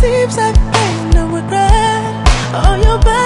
seems like pain, no regret. Oh, your body